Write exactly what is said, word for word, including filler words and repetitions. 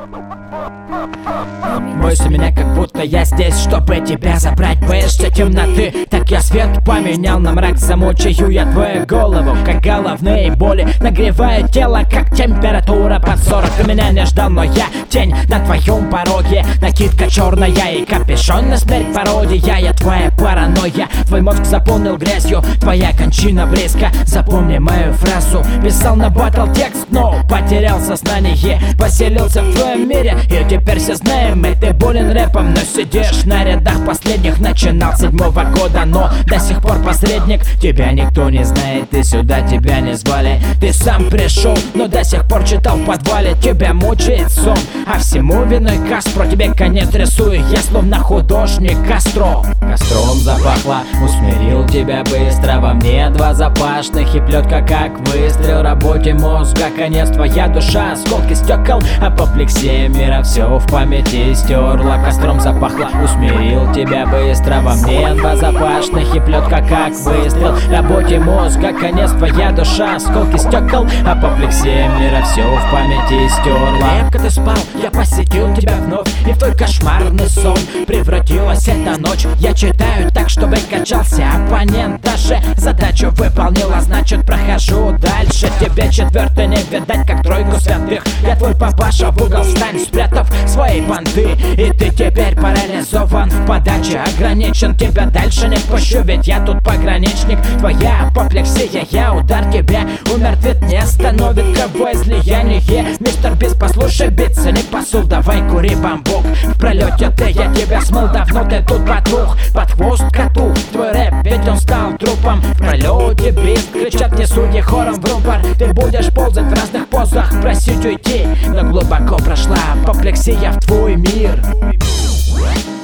Бойся меня, как будто я здесь, чтобы тебя забрать. Боишься темноты, так я свет поменял на мрак. Замучаю я твою голову, как головные боли. Нагреваю тело, как температура под сорок. Ты меня не ждал, но я тень на твоем пороге. Накидка черная и капюшон на смерть пародия. Я твоя паранойя, твой мозг заполнил грязью. Твоя кончина близко, запомни мою фразу. Писал на батл текст, но потерял сознание. Поселился в твоем мире, и теперь все знаем. И ты болен рэпом, но сидишь на рядах последних. Начинал с седьмого года, но до сих пор посредник. Тебя никто не знает, и сюда тебя не звали. Ты сам пришел, но до сих пор читал в подвале. Тебя мучает сон, а всему виной Кастро. Тебе конец рисую, я словно художник Кастро. Костром запахло, усмирил тебя быстро. Во мне два запашных и плетка как выстрел. Работе мозга конец, твоя душа осколки стекол. Апоплексия мира все в памяти стерла. Костром запахло, усмирил тебя быстро. Во мне два запашных и плетка как выстрел. Работе мозга конец, твоя душа осколки стекол. Апоплексия мира все в памяти стерла. Крепко ты спал, я посетил тебя вновь, и в твой кошмарный сон превратилась эта ночь. Я читаю так, чтобы качался оппонент. Даже задачу выполнила, значит прохожу дальше. Тебе четвертый не видать, как тройку святых. Я твой папаша, в угол встань, спрятав свои банды. И ты теперь парализован в подаче, ограничен. Тебя дальше не пущу, ведь я тут пограничник. Твоя апоплексия, я удар тебя умертвит, не остановит кого излияние. Мистер Бист, послушай биться, не посул, давай кури бамбук. В пролете ты, я тебя смыл, давно ты тут потух. Под хвост коту, твой рэп, ведь он стал трупом. В пролете Бист, кричат мне судьи хором в рупор. Ты будешь ползать в разных позах, просить уйти, но глубоко прошла апоплексия в твой мир.